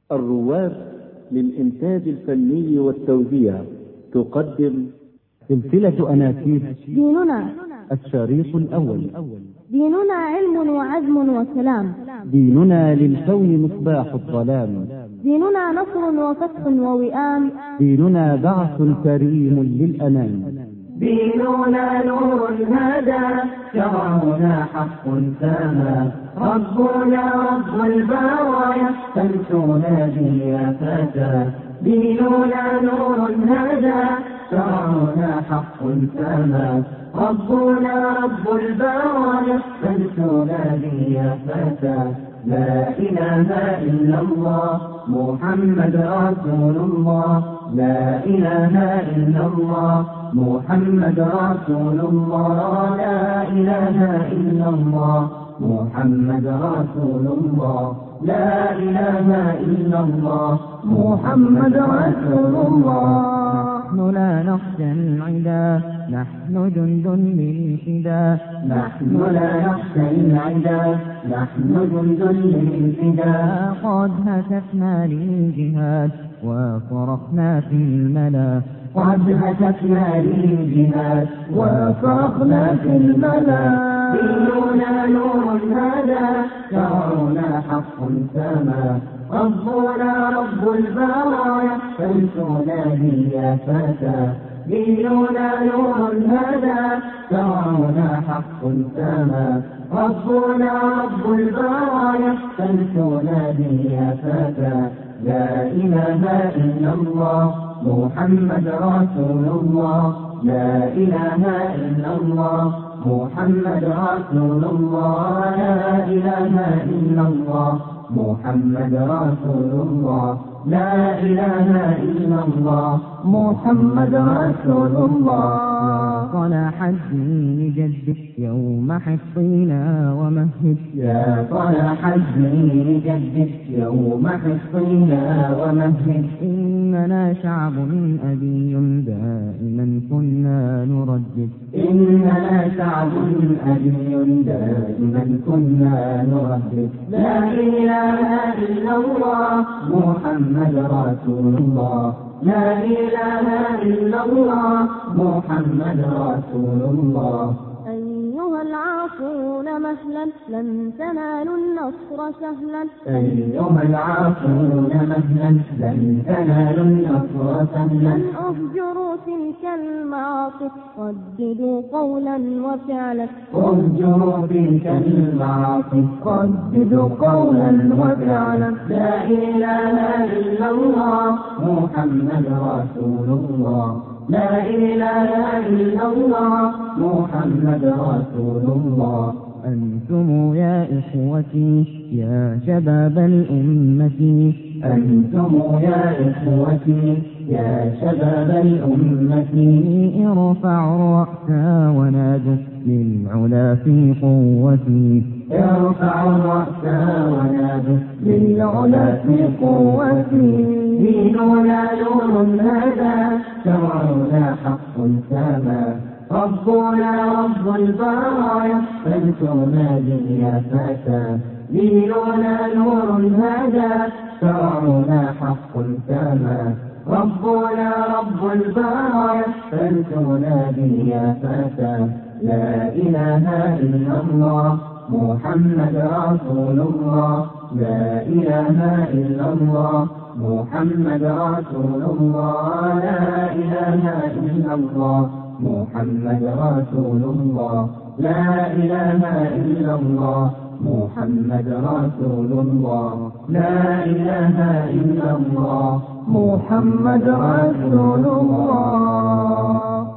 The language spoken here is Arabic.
الرواد للإنتاج الفني والتوزيع تقدم سلسلة أناشيد ديننا الشريط الأول. ديننا علم وعزم وسلام، ديننا للكون مصباح الظلام، ديننا نصر وفتح ووئام، ديننا بعث كريم للأنام، ديننا نور هدى، شرعنا حق سما، ربنا رب البرايا، فانسونا به يا فتى. ديننا نور هدى، شرعنا حق سما، ربنا رب البرايا، فانسونا به يا فتى. لا إله إلا الله محمد رسول الله، لا إله إلا الله محمد رسول الله، لا إله إلا الله محمد رسول الله، لا إله إلا الله محمد رسول الله. نحن لا نخشى العدا، نحن جند للفدا، نحن لا نخشى العدا، نحن جند للفدا. قد هتفنا للجهاد وصرخنا في الملا، قد هتفنا للجهاد وصرخنا في الملا. ديننا نور هدى، شرعنا حق سما، ربنا رب البرايا، فانسونا به يا فتى. ديننا نور هدى، شرعنا حق سما، ربنا رب البرايا، فانسونا به يا فتى. لا إله إلا الله محمد رسول الله، لا إله إلا الله محمد رسول الله، لا إله إلا الله محمد رسول الله، لا إله إلا الله محمد رسول الله. صلاح الدين جدد يوم حصينا ومهد، يا صلاح الدين جدد يوم حصينا ومهد. إننا شعب أبي دائما كنا نردد، إننا شعب أبي دائما كنا نردد. لا إله إلا الله محمد رسول الله، لا إله إلا الله محمد رسول الله. أيها العاصون مهلا لن تنالوا النصر سهلا، أيها العاصون مهلا لن تنالوا النصر سهلا. اهجروا تلك المعاصي رددوا قولا وفعلا، اهجروا تلك المعاصي رددوا قولا وفعلا. لا إله إلا الله محمد رسول الله، لا إله إلا الله محمد رسول الله. أنتم يا إخوتي يا شباب الأمة، أنتم يا إخوتي يا شباب الأمة. ارفعوا الرأس ونادوا للعلا في قوتي، ارفعوا الرأس ونادوا للعلا في قوتي. ديننا نور هدى، شرعنا حق سما، ربنا رب البرايا، فانسونا به يا فتى. ديننا نور هدى، شرعنا حق سما، ربنا رب البرايا، فانسونا به يا فتى. لا إله إلا الله محمد رسول الله، لا إله إلا الله محمد رسول الله، لا إله إلا الله محمد رسول الله، لا إله إلا الله محمد رسول الله، لا إله إلا الله محمد رسول الله.